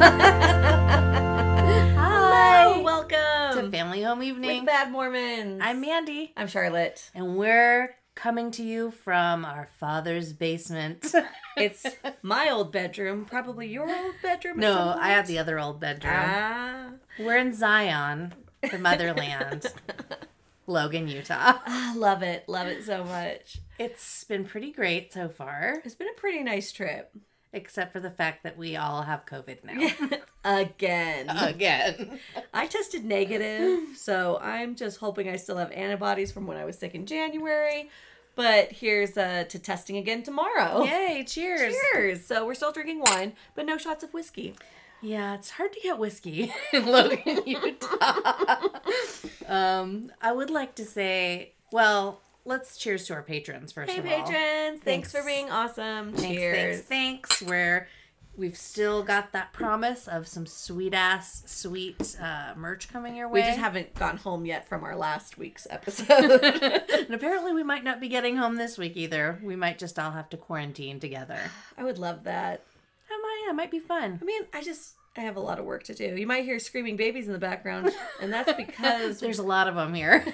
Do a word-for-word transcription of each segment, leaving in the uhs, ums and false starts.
Hi. Hello, welcome To Family Home Evening. with Bad Mormons. I'm Mandy. I'm Charlotte. And we're coming to you from our father's basement. It's my old bedroom, probably your old bedroom. at No, some point. I have the other old bedroom. Ah. We're in Zion, the motherland, Logan, Utah. Ah, love it. Love it so much. It's been pretty great so far, It's been a pretty nice trip. except for the fact that we all have COVID now. Again. Again. I tested negative, so I'm just hoping I still have antibodies from when I was sick in January. But here's uh, to testing again tomorrow. Yay, cheers. Cheers. So we're still drinking wine, but no shots of whiskey. Yeah, it's hard to get whiskey in Logan, Utah. um, I would like to say, well, let's cheers to our patrons first Hey, of all. patrons. Thanks. Thanks. for being awesome. Thanks, Cheers. thanks, thanks. We're, we've still got that promise of some sweet-ass, sweet uh, merch coming your way. We just haven't gone home yet from our last week's episode. And apparently we might not be getting home this week either. We might just all have to quarantine together. I would love that. That might, that might be fun. I mean, I just, I have a lot of work to do. You might hear screaming babies in the background, and that's because There's a lot of them here.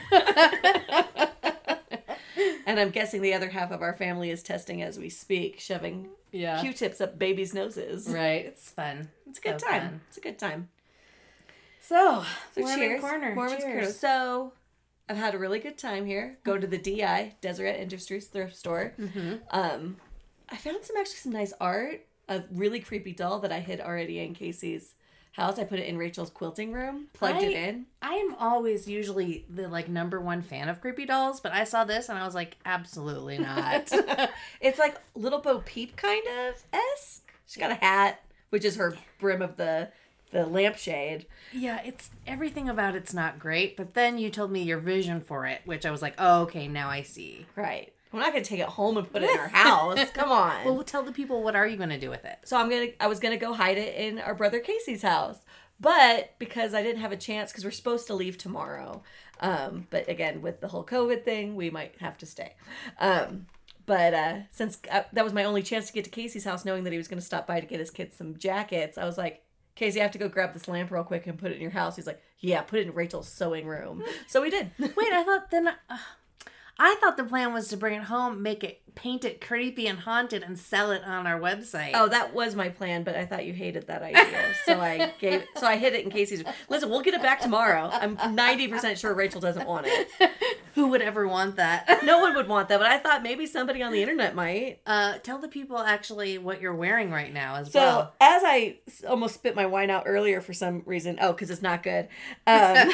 And I'm guessing the other half of our family is testing as we speak, shoving Yeah. Q-tips up babies' noses. Right. It's fun. It's a good So time. fun. It's a good time. So, So Mormon cheers. Corner. Mormon's cheers. Corner. So I've had a really good time here. Go to the D I, Deseret Industries thrift store. Mm-hmm. Um, I found some actually some nice art. A really creepy doll that I hid already in Casey's house. I put it in Rachel's quilting room, plugged I- it in. I am always usually the like number one fan of creepy dolls, but I saw this and I was like, absolutely not. It's like Little Bo Peep kind of esque. She's got a hat, which is her brim of the the lampshade. Yeah, it's everything about it's not great, but then you told me your vision for it, which I was like, oh, okay, now I see. Right. We're not gonna take it home and put it in our house. Come on. Well, tell the people, what are you going to do with it? So I'm gonna I was gonna go hide it in our brother Casey's house. But because I didn't have a chance, because we're supposed to leave tomorrow. Um, but again, with the whole COVID thing, we might have to stay. Um, but uh, since uh, that was my only chance to get to Casey's house, knowing that he was going to stop by to get his kids some jackets, I was like, Casey, I have to go grab this lamp real quick and put it in your house. He's like, yeah, put it in Rachel's sewing room. So we did. Wait, I thought then... Uh, I thought the plan was to bring it home, make it, paint it creepy and haunted, and sell it on our website. Oh, that was my plan, but I thought you hated that idea. So I gave so I hid it in Casey's. Listen, we'll get it back tomorrow. I'm ninety percent sure Rachel doesn't want it. Who would ever want that? No one would want that, but I thought maybe somebody on the internet might. Uh, tell the people actually what you're wearing right now as So well. as I s- almost spit my wine out earlier for some reason, oh, because it's not good. Um,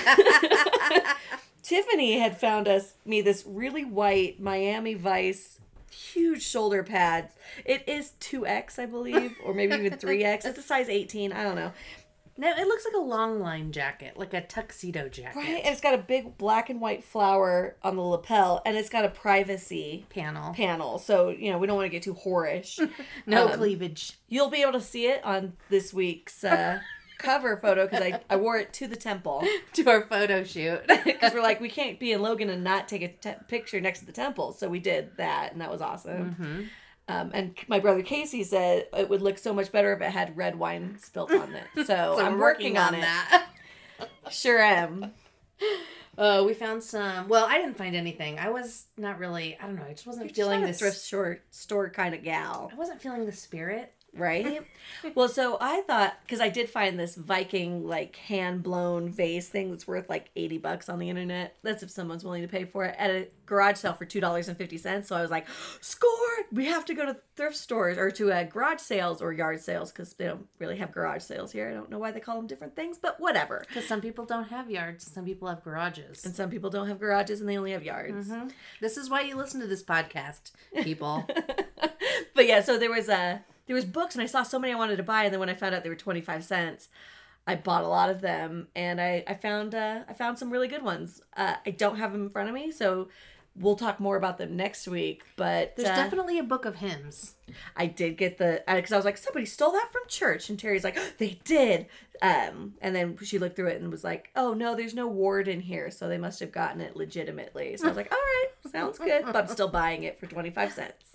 Tiffany had found us me this really white Miami Vice huge shoulder pads. It is two X, I believe, or maybe even three X. It's a size eighteen. I don't know. Now, it looks like a long line jacket, like a tuxedo jacket. Right, and it's got a big black and white flower on the lapel, and it's got a privacy Panel. panel. So, you know, we don't want to get too whorish. No Um, cleavage. You'll be able to see it on this week's uh, cover photo because I, I wore it to the temple. To our photo shoot. Because we're like, we can't be in Logan and not take a te- picture next to the temple. So we did that, and that was awesome. Mm-hmm. Um, and my brother Casey said it would look so much better if it had red wine spilt on it. So, So I'm working, on, it. that. Sure am. Uh, we found some. Well, I didn't find anything. I was not really. I don't know. I just wasn't You're feeling just not a this. thrift store, store kind of gal. I wasn't feeling the spirit. Right? Well, so I thought, because I did find this Viking, like, hand-blown vase thing that's worth, like, eighty bucks on the internet. That's if someone's willing to pay for it. At a garage sale for two dollars and fifty cents. So I was like, score! We have to go to thrift stores or to uh, garage sales or yard sales because they don't really have garage sales here. I don't know why they call them different things, but whatever. Because some people don't have yards. Some people have garages. And some people don't have garages and they only have yards. Mm-hmm. This is why you listen to this podcast, people. But yeah, so there was a... There was books, and I saw so many I wanted to buy, and then when I found out they were twenty-five cents, I bought a lot of them, and I, I found uh, I found some really good ones. Uh, I don't have them in front of me, so we'll talk more about them next week, but... There's uh, definitely a book of hymns. I did get the... Because I was like, somebody stole that from church, and Terry's like, oh, they did! Um, and then she looked through it and was like, oh, no, there's no ward in here, so they must have gotten it legitimately. So I was like, all right, sounds good, but I'm still buying it for twenty-five cents.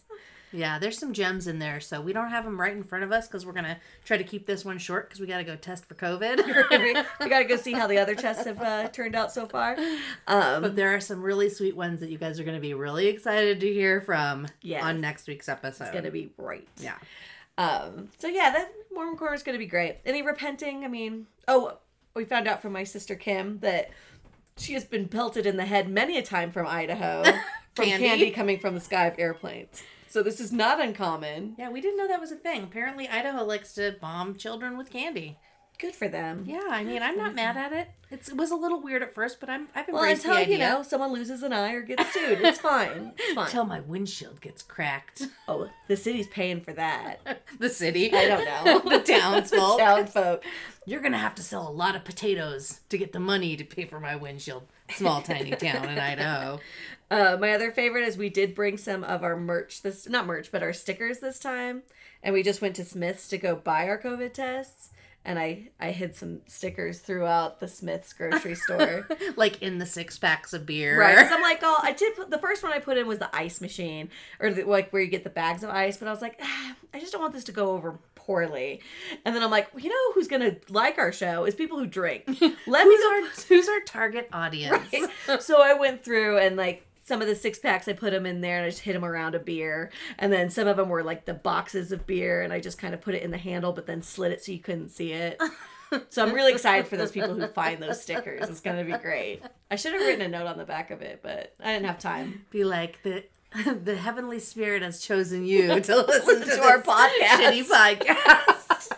Yeah, there's some gems in there, so we don't have them right in front of us because we're going to try to keep this one short because we got to go test for COVID. we, we got to go see how the other tests have uh, turned out so far. Um, but there are some really sweet ones that you guys are going to be really excited to hear from yes. on next week's episode. It's going to be great. Yeah. Um, so yeah, that Mormon Corner is going to be great. Any repenting? I mean, oh, we found out from my sister Kim that she has been pelted in the head many a time from Idaho from Candy? candy coming from the sky of airplanes. So this is not uncommon. Yeah, we didn't know that was a thing. Apparently, Idaho likes to bomb children with candy. Good for them. Yeah, I mean, I'm not mad at it. It's, it was a little weird at first, but I'm, I've Well, embraced until, the idea. you know, someone loses an eye or gets sued. It's fine. It's fine. Until my windshield gets cracked. Oh, the city's paying for that. The city. I don't know. The townsfolk. The town folk. You're going to have to sell a lot of potatoes to get the money to pay for my windshield. Small, tiny town in Idaho. Uh, my other favorite is we did bring some of our merch, this not merch, but our stickers this time. And we just went to Smith's to go buy our COVID tests. And I, I hid some stickers throughout the Smith's grocery store. Like in the six packs of beer. Right. Because I'm like, oh, I did put, the first one I put in was the ice machine. Or the, like where you get the bags of ice. But I was like, ah, I just don't want this to go over poorly. And then I'm like, well, you know who's going to like our show is people who drink. Let who's, me go. our, who's our target audience? Right. So I went through and like, some of the six packs, I put them in there and I just hid them around a beer. And then some of them were like the boxes of beer and I just kind of put it in the handle, but then slid it so you couldn't see it. So I'm really excited for those people who find those stickers. It's going to be great. I should have written a note on the back of it, but I didn't have time. Be like, the the Heavenly Spirit has chosen you to listen to, to our podcast. Shitty podcast.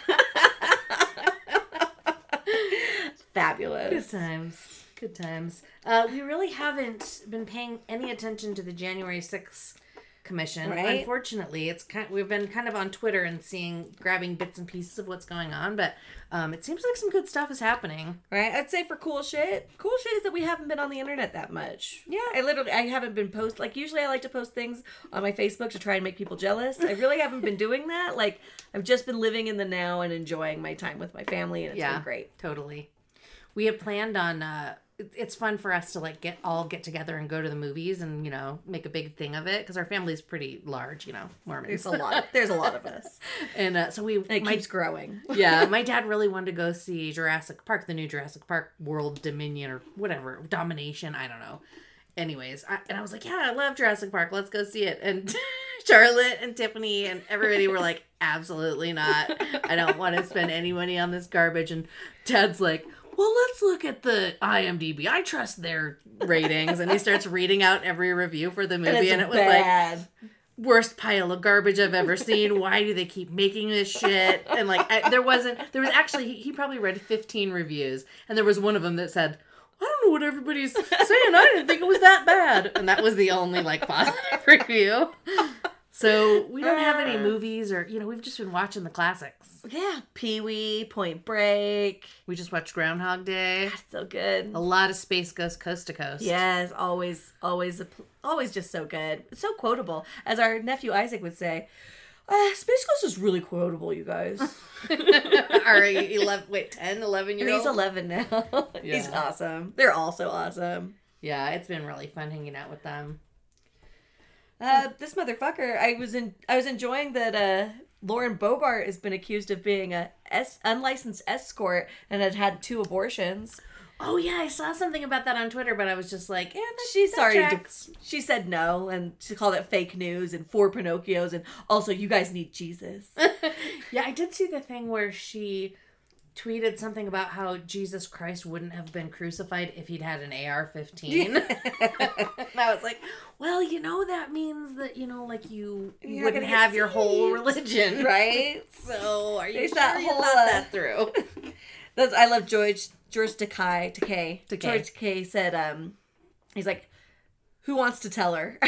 Fabulous. Good times. Good times. Uh, we really haven't been paying any attention to the January sixth commission. Right. Unfortunately, it's kind. We've been kind of on Twitter and seeing, grabbing bits and pieces of what's going on, but um, it seems like some good stuff is happening. Right? I'd say for cool shit, cool shit is that we haven't been on the internet that much. Yeah. I literally, I haven't been post, like usually I like to post things on my Facebook to try and make people jealous. I really haven't been doing that. Like I've just been living in the now and enjoying my time with my family and it's Yeah, been great. Totally. We had planned on, uh, it- it's fun for us to like get all get together and go to the movies and, you know, make a big thing of it because our family's pretty large, you know, Mormons. There's a lot. There's a lot of us. And uh, so we, And it my, keeps growing. yeah, my dad really wanted to go see Jurassic Park, the new Jurassic Park World Dominion or whatever, Domination, I don't know. Anyways, I, and I was like, yeah, I love Jurassic Park. Let's go see it. And Charlotte and Tiffany and everybody were like, absolutely not. I don't want to spend any money on this garbage. And Dad's like, well, let's look at the I M D B. I trust their ratings. And he starts reading out every review for the movie. And, And, it's it was bad. like, worst pile of garbage I've ever seen. Why do they keep making this shit? And like, I, there wasn't, there was actually, he, he probably read fifteen reviews. And there was one of them that said, I don't know what everybody's saying. I didn't think it was that bad. And that was the only like positive review. So we don't have any movies or, you know, we've just been watching the classics. Yeah. Pee-wee, Point Break. We just watched Groundhog Day. God, so good. A lot of Space Ghost Coast to Coast. Yes, always, always, a pl- always just so good. It's so quotable. As our nephew Isaac would say, uh, Space Ghost is really quotable, you guys. Our eleven, wait, ten, eleven year And old? he's eleven now. He's Yeah. awesome. They're all so awesome. Yeah, it's been really fun hanging out with them. Uh, this motherfucker, I was in, I was enjoying that. Uh, Lauren Bobart has been accused of being a es- unlicensed escort and had had two abortions. Oh yeah, I saw something about that on Twitter, but I was just like, yeah, that, She's that sorry. To, tracks. she said no, and she called it fake news and four Pinocchios, and also you guys need Jesus. Yeah, I did see the thing where she tweeted something about how Jesus Christ wouldn't have been crucified if he'd had an A R fifteen. And I was like, well, you know, that means that, you know, like you You're wouldn't gonna get have your whole saved. religion. Right? So are you There's sure that you whole, thought uh, that through? That's I love George George Takei Takei. Takei. George Takei said, um, he's like, who wants to tell her?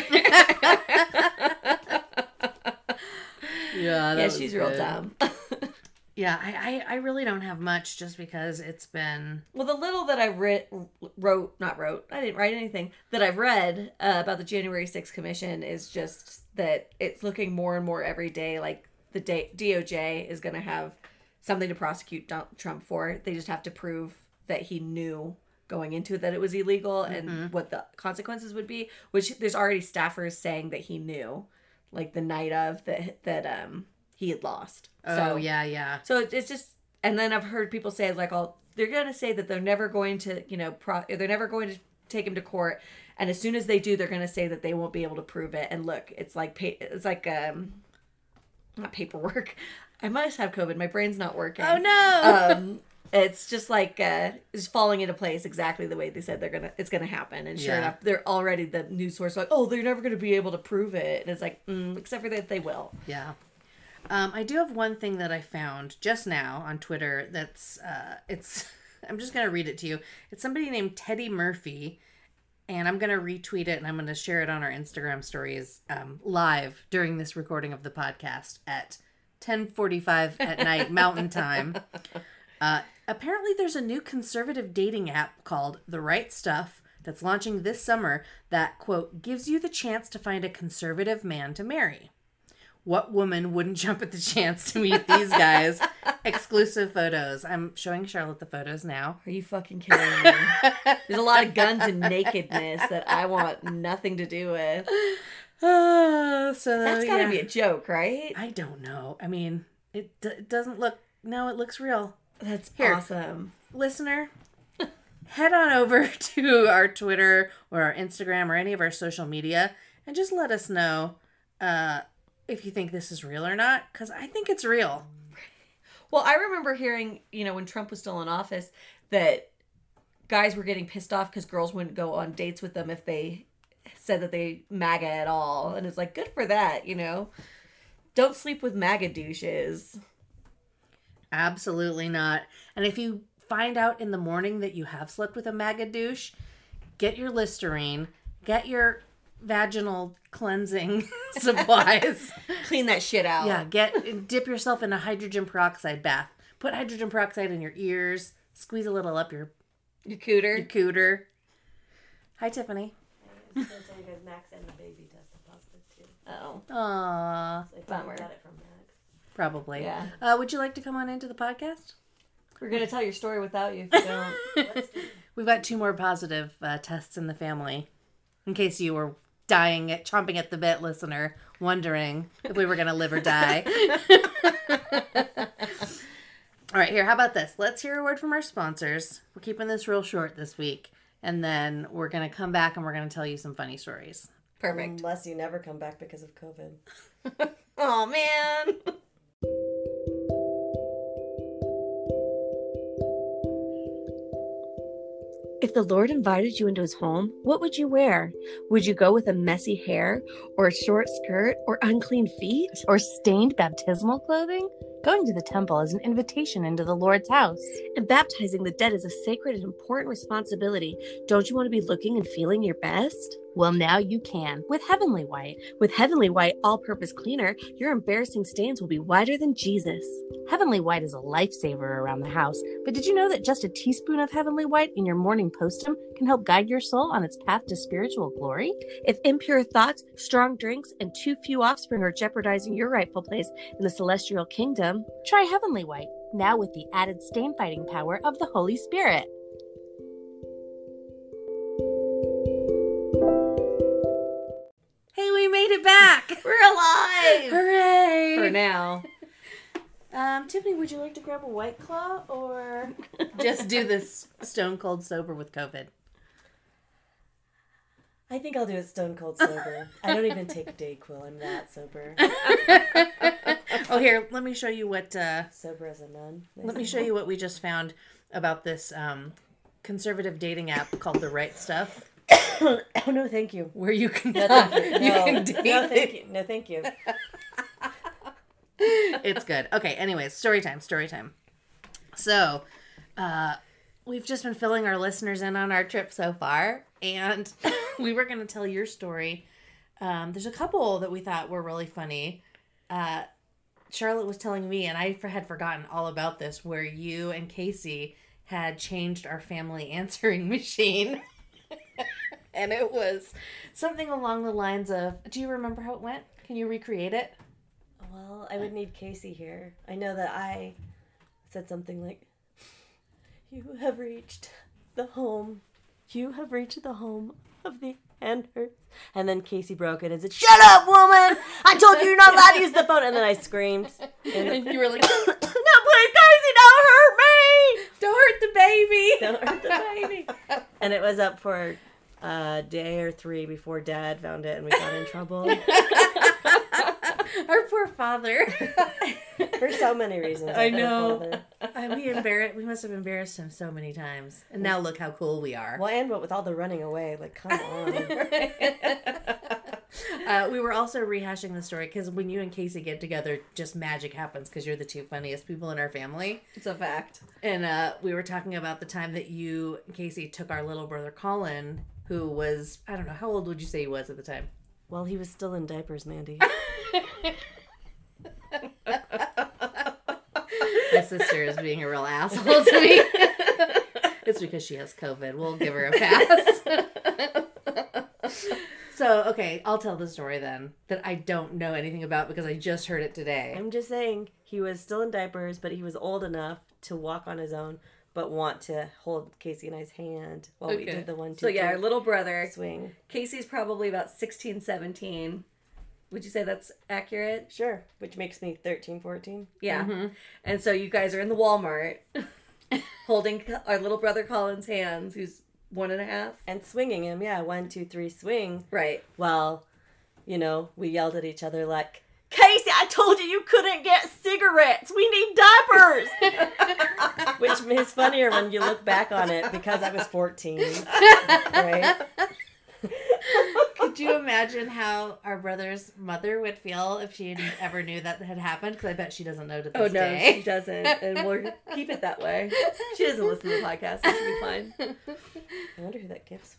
Yeah, Yeah, she's real dumb. Yeah, I, I, I really don't have much just because it's been... Well, the little that I re- wrote, not wrote, I didn't write anything, that I've read uh, about the January sixth Commission is just that it's looking more and more every day like the D- D O J is going to have something to prosecute Donald Trump for. They just have to prove that he knew going into it that it was illegal and Mm-hmm. what the consequences would be, which there's already staffers saying that he knew like the night of that that um he had lost. Oh, so, yeah, yeah. So it's just, and then I've heard people say like, oh, they're going to say that they're never going to, you know, pro, they're never going to take him to court. And as soon as they do, they're going to say that they won't be able to prove it. And look, it's like, it's like, um, not paperwork. I must have COVID. My brain's not working. Oh, no. Um, it's just like, uh, it's falling into place exactly the way they said they're going to, it's going to happen. And sure Yeah. enough, they're already the news source like, oh, they're never going to be able to prove it. And it's like, mm, except for that they will. Yeah. Um, I do have one thing that I found just now on Twitter that's, uh, it's, I'm just going to read it to you. It's somebody named Teddy Murphy, and I'm going to retweet it, and I'm going to share it on our Instagram stories um, live during this recording of the podcast at ten forty-five at night Mountain Time. Uh, apparently there's a new conservative dating app called The Right Stuff that's launching this summer that, quote, gives you the chance to find a conservative man to marry. What woman wouldn't jump at the chance to meet these guys? Exclusive photos. I'm showing Charlotte the photos now. Are you fucking kidding me? There's a lot of guns and nakedness that I want nothing to do with. Uh, so That's gotta yeah. be a joke, right? I don't know. I mean, it, d- it doesn't look... No, it looks real. That's Here. awesome. Listener, head on over to our Twitter or our Instagram or any of our social media and just let us know uh, if you think this is real or not, because I think it's real. Well, I remember hearing, you know, when Trump was still in office, that guys were getting pissed off because girls wouldn't go on dates with them if they said that they MAGA at all. And it's like, good for that, you know? Don't sleep with MAGA douches. Absolutely not. And if you find out in the morning that you have slept with a MAGA douche, get your Listerine, get your vaginal cleansing supplies. Clean that shit out. Yeah, get dip yourself in a hydrogen peroxide bath. Put hydrogen peroxide in your ears. Squeeze a little up your, Your cooter. your cooter. Hi, Tiffany. I was going to tell you guys Max and the baby tested positive too. Oh. Aww, So I Bummer. probably got it from Max. probably. Yeah. Uh, would you like to come on into the podcast? We're going to tell your story without you if you don't. Let's do We've got two more positive uh, tests in the family. In case you were dying, at, chomping at the bit, listener, wondering if we were going to live or die. All right, here, how about this? Let's hear a word from our sponsors. We're keeping this real short this week. And then we're going to come back and we're going to tell you some funny stories. Perfect. Unless you never come back because of COVID. Oh, man. If the Lord invited you into his home, what would you wear? Would you go with a messy hair, or a short skirt, or unclean feet? Or stained baptismal clothing? Going to the temple is an invitation into the Lord's house. And baptizing the dead is a sacred and important responsibility. Don't you want to be looking and feeling your best? Well, now you can with Heavenly White. With Heavenly White All-Purpose Cleaner, your embarrassing stains will be whiter than Jesus. Heavenly White is a lifesaver around the house, but did you know that just a teaspoon of Heavenly White in your morning postum can help guide your soul on its path to spiritual glory? If impure thoughts, strong drinks, and too few offspring are jeopardizing your rightful place in the celestial kingdom, Try Heavenly White, now with the added stain-fighting power of the Holy Spirit. Hey, we made it back! we're alive! Hooray! For now. Um, Tiffany, would you like to grab a White Claw or just do this stone cold sober with COVID? I think I'll do it stone cold sober. I don't even take Dayquil. I'm that sober. Oh, here, let me show you what, uh, Sober as a nun. let me show you what we just found about this, um, conservative dating app called The Right Stuff, Oh, no, thank you. where you can, No, thank you. you No, can date. no, thank you. No, thank you. It's good. Okay, anyways, story time, story time. So, uh, we've just been filling our listeners in on our trip so far, and we were going to tell your story. Um, there's a couple that we thought were really funny. Uh, Charlotte was telling me, and I had forgotten all about this, where you and Casey had changed our family answering machine. And it was something along the lines of, do you remember how it went? Can you recreate it? Well, I would need Casey here. I know that I said something like, "You have reached the home. You have reached the home of the hand hurts. And then Casey broke it and said, shut up, woman! I told you you're not allowed to use the phone. And then I screamed. And, And you were like, no, please, Casey, don't hurt me! don't hurt the baby. Don't hurt the baby. And it was up for a day or three before Dad found it and we got in trouble. Our poor father. For so many reasons. I our poor know. father. I, we embarrassed. We must have embarrassed him so many times, and now look how cool we are. Well, and what with all the running away, like, come on. uh, we were also rehashing the story because when you and Casey get together, just magic happens because you're the two funniest people in our family. It's a fact. And uh, we were talking about the time that you, Casey, took our little brother Colin, who was, I don't know, how old would you say he was at the time? Well, he was still in diapers, Mandy. My sister is being a real asshole to me. It's because she has COVID. We'll give her a pass. So, okay, I'll tell the story then that I don't know anything about because I just heard it today. I'm just saying, he was still in diapers, but he was old enough to walk on his own, but want to hold Casey and I's hand while we Okay. did the one, two, So yeah, three our little brother, swing. Casey's probably about sixteen, seventeen. Would you say that's accurate? Sure, which makes me thirteen, fourteen. Yeah. Mm-hmm. And so you guys are in the Walmart holding our little brother Colin's hands, who's one and a half. And swinging him, yeah, one, two, three, swing. Right. Well, you know, we yelled at each other like, Casey, I told you you couldn't get cigarettes. We need diapers. Which is funnier when you look back on it because I was fourteen. Right? Could you imagine how our brother's mother would feel if she ever knew that had happened? Because I bet she doesn't know to this Oh, no, day. she doesn't. And we'll keep it that way. She doesn't listen to the podcast. It should be fine. I wonder who that gift's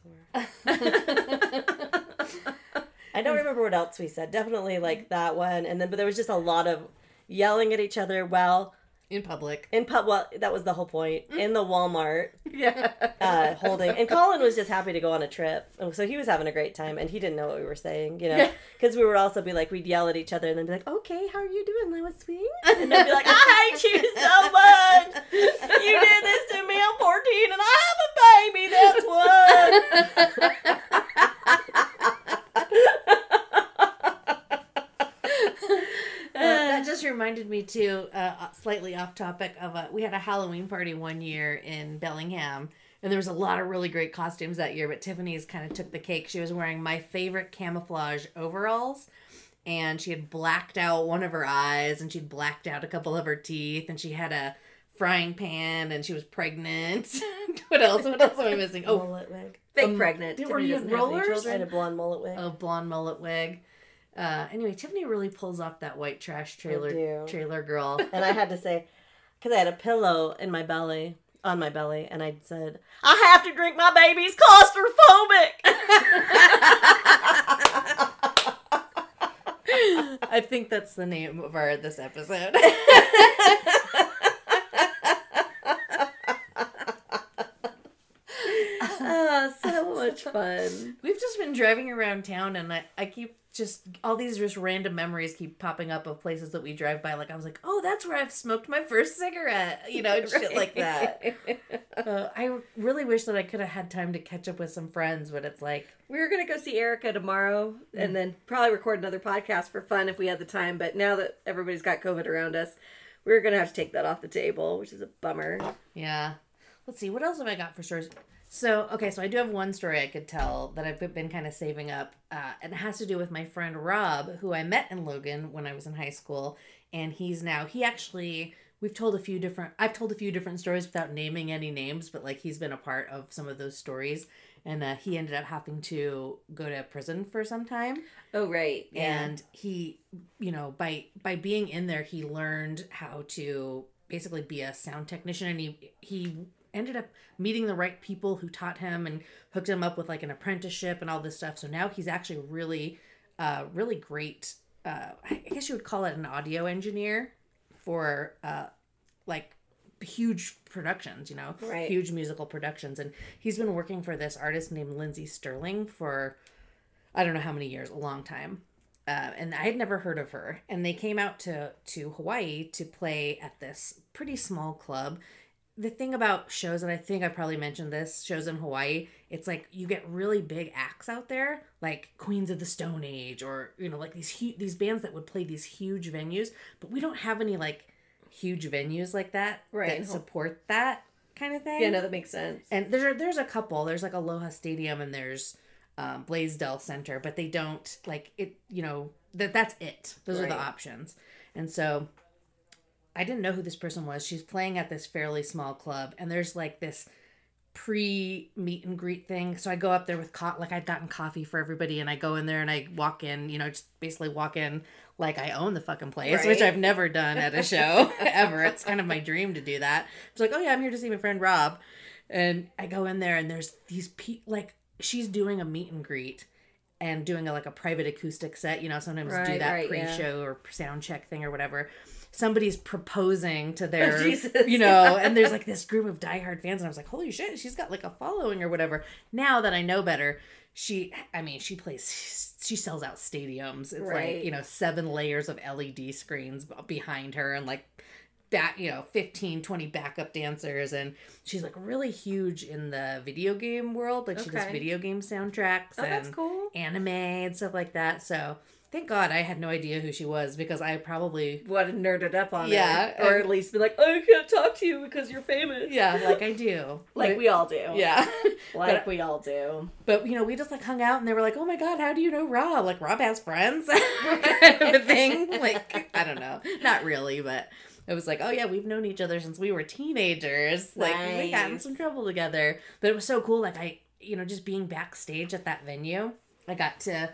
for. I don't remember what else we said. Definitely like that one. And then, but there was just a lot of yelling at each other. Well, In public. in pub, well, that was the whole point. In the Walmart, Yeah. uh, holding, and Colin was just happy to go on a trip, so he was having a great time, and he didn't know what we were saying, you know, because we would also be like, we'd yell at each other, and then be like, "Okay, how are you doing, Lewis Swing?" And they'd be like, "I hate you so much. You did this to me. I'm fourteen, and I have a baby. That's what." Uh, that just reminded me too, uh, slightly off topic of a, we had a Halloween party one year in Bellingham, and there was a lot of really great costumes that year, but Tiffany's kind of took the cake. She was wearing my favorite camouflage overalls, and she had blacked out one of her eyes, and she'd blacked out a couple of her teeth, and she had a frying pan, and she was pregnant. What else? What else am I missing? Oh, Mullet wig. Fake Um, pregnant. did- Tiffany were you doesn't have any rollers? I had children. a blonde mullet wig. a blonde mullet wig. Uh, anyway, Tiffany really pulls off that white trash trailer do. trailer girl. And I had to say, because I had a pillow in my belly, on my belly, and I said, "I have to drink my baby's claustrophobic." I think that's the name of our this episode. Oh, so much fun. We've just been driving around town, and I, I keep just all these just random memories keep popping up of places that we drive by. Like I was like, oh, that's where I've smoked my first cigarette, you know, and shit like that. Uh, I really wish that I could have had time to catch up with some friends, but it's like, We were going to go see Erica tomorrow and then probably record another podcast for fun if we had the time. But now that everybody's got COVID around us, we're going to have to take that off the table, which is a bummer. yeah. Let's see, what else have I got for stories? So, okay, so I do have one story I could tell that I've been kind of saving up. Uh, and it has to do with my friend Rob, who I met in Logan when I was in high school. And he's now, he actually, we've told a few different, I've told a few different stories without naming any names, but like he's been a part of some of those stories. And uh, he ended up having to go to prison for some time. Oh, right. Yeah. And he, you know, by by being in there, he learned how to basically be a sound technician. And he, he ended up meeting the right people who taught him and hooked him up with like an apprenticeship and all this stuff. So now he's actually really, uh, really great. Uh, I guess you would call it an audio engineer for uh, like huge productions, you know, Right. huge musical productions. And he's been working for this artist named Lindsay Sterling for, I don't know how many years, a long time. Uh, and I had never heard of her. And they came out to, to Hawaii to play at this pretty small club. the thing about shows, and I think I probably mentioned this, shows in Hawaii, it's like you get really big acts out there, like Queens of the Stone Age, or, you know, like these hu- these bands that would play these huge venues, but we don't have any like huge venues like that Right. that support that kind of thing. Yeah, no, that makes sense. And there's there's a couple. There's like Aloha Stadium and there's um, Blaisdell Center, but they don't like it. You know that that's it. Those are the Right. options. And so I didn't know who this person was. She's playing at this fairly small club, and there's like this pre meet and greet thing. So I go up there with co- like I'd gotten coffee for everybody, and I go in there and I walk in. You know, just basically walk in like I own the fucking place, Right. which I've never done at a show ever. It's kind of my dream to do that. It's like, oh yeah, I'm here to see my friend Rob. And I go in there and there's these pe- like she's doing a meet and greet and doing a, like a private acoustic set. You know, sometimes do Right, that right, pre-show or sound check thing or whatever. Somebody's proposing to their, Oh, Jesus. you know, and there's like this group of diehard fans, and I was like, holy shit, she's got like a following or whatever. Now that I know better, she, I mean, she plays, she sells out stadiums. It's Right. like, you know, seven layers of L E D screens behind her and like back, you know, fifteen, twenty backup dancers. And she's like really huge in the video game world. Like she does Okay. video game soundtracks Oh, and that's cool. anime and stuff like that. So thank God I had no idea who she was, because I probably, Would have nerded up on Yeah, it. Or and- at least be like, oh, I can't talk to you because you're famous. yeah, like I do. Like But- we all do. yeah. Like But- we all do. But, you know, we just, like, hung out, and they were like, oh, my God, how do you know Rob? Like, Rob has friends? kind of a thing. Like, I don't know. Not really, but it was like, oh, yeah, we've known each other since we were teenagers. Like, we got in Nice. some trouble together. But it was so cool. Like, I, you know, just being backstage at that venue, I got to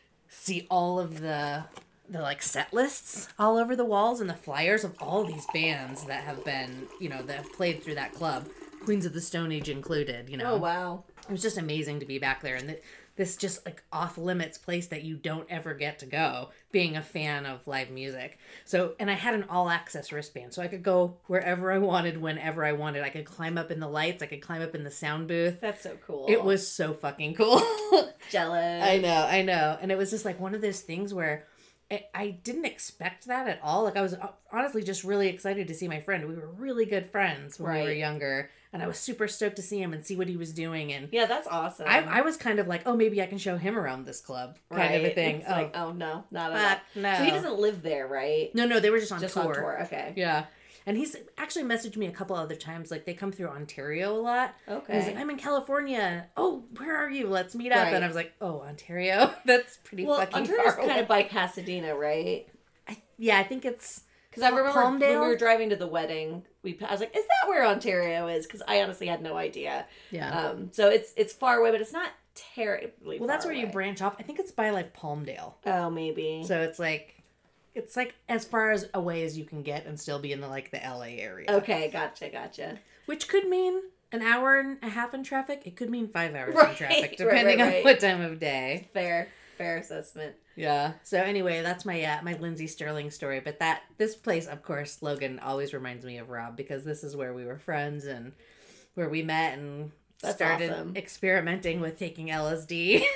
see all of the... the like set lists all over the walls and the flyers of all these bands that have been, you know, that have played through that club, Queens of the Stone Age included, you know. Oh, wow. It was just amazing to be back there, and th- this just like off limits place that you don't ever get to go, being a fan of live music. So, and I had an all access wristband, so I could go wherever I wanted, whenever I wanted. I could climb up in the lights, I could climb up in the sound booth. That's so cool. It was so fucking cool. jealous. I know, I know. And it was just like one of those things where I, I didn't expect that at all. Like I was honestly just really excited to see my friend. We were really good friends when we were Right. younger. And I was super stoked to see him and see what he was doing. And Yeah, that's awesome. I, I was kind of like, oh, maybe I can show him around this club kind of a Right. thing. It's Oh, like, oh, no, not at fuck all. no. So he doesn't live there, right? No, no, they were just on Just tour. on tour. Okay. Yeah. And he's actually messaged me a couple other times. Like, they come through Ontario a lot. Okay. And he's like, I'm in California. Oh, where are you? Let's meet up. Right. And I was like, oh, Ontario? That's pretty well, fucking Ontario's far away. kind of by Pasadena, right? I, yeah, I think it's... Because I remember when we Palmdale? were driving to the wedding, we I was like, "Is that where Ontario is?" Because I honestly had no idea. Yeah. Um, so it's it's far away, but it's not terribly. well, that's far where you away. branch off. I think it's by, like, Palmdale. Oh, maybe. So it's like... It's like as far as away as you can get and still be in the, like, the L A area. Okay, gotcha, gotcha. Which could mean an hour and a half in traffic. It could mean five hours Right, in traffic, right, depending right, on right. what time of day. Fair, fair assessment. Yeah. So anyway, that's my uh, my Lindsay Sterling story. But that this place, of course, Logan always reminds me of Rob, because this is where we were friends and where we met and That's started awesome. experimenting with taking L S D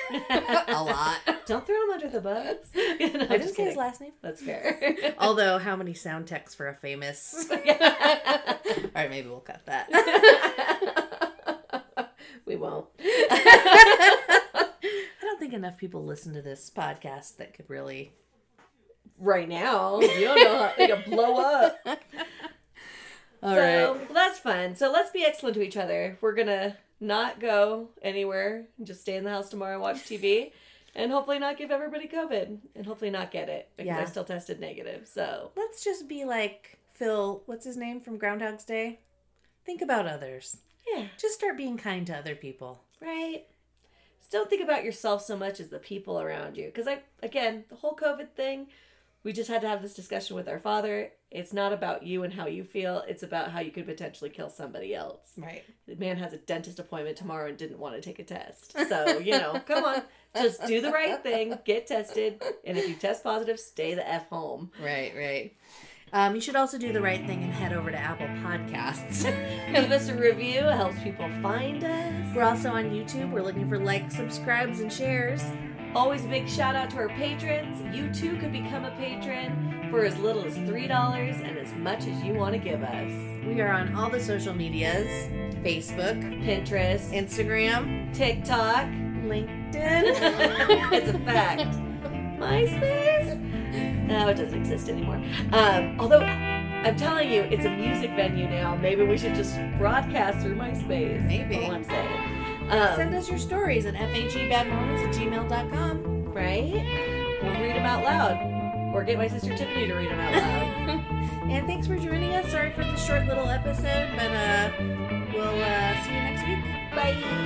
a lot. Don't throw him under the bus. No, I didn't just say his kidding. last name. That's fair. Although, how many sound techs for a famous? All right, maybe we'll cut that. We won't. I don't think enough people listen to this podcast that could really. Right now, you don't know how they can blow up. All so, right. well, that's fun. So let's be excellent to each other. We're gonna not go anywhere. Just stay in the house tomorrow and watch T V. And hopefully not give everybody COVID. And hopefully not get it. Because I Yeah. still tested negative. So Let's just be like Phil, what's his name from Groundhog's Day? Think about others. yeah. Just start being kind to other people. Right. Just don't think about yourself so much as the people around you. Because I again, the whole COVID thing, we just had to have this discussion with our father. It's not about you and how you feel. It's about how you could potentially kill somebody else. Right. The man has a dentist appointment tomorrow and didn't want to take a test. So, you know, come on. Just do the right thing. Get tested. And if you test positive, stay the F home. Right, right. Um, you should also do the right thing and head over to Apple Podcasts. Leave us a review. It helps people find us. We're also on YouTube. We're looking for likes, subscribes, and shares. Always a big shout out to our patrons. You too could become a patron for as little as three dollars and as much as you want to give us. We are on all the social medias: Facebook, Pinterest, Instagram, TikTok, LinkedIn. It's a fact. MySpace? No, it doesn't exist anymore. Um, although, I'm telling you, it's a music venue now. Maybe we should just broadcast through MySpace. Maybe. That's all I'm saying. Um, Send us your stories at f h e bad moments at gmail dot com. Right? We'll read them out loud. Or get my sister Tiffany to read them out loud. And thanks for joining us. Sorry for the short little episode, but uh, we'll uh, see you next week. Bye!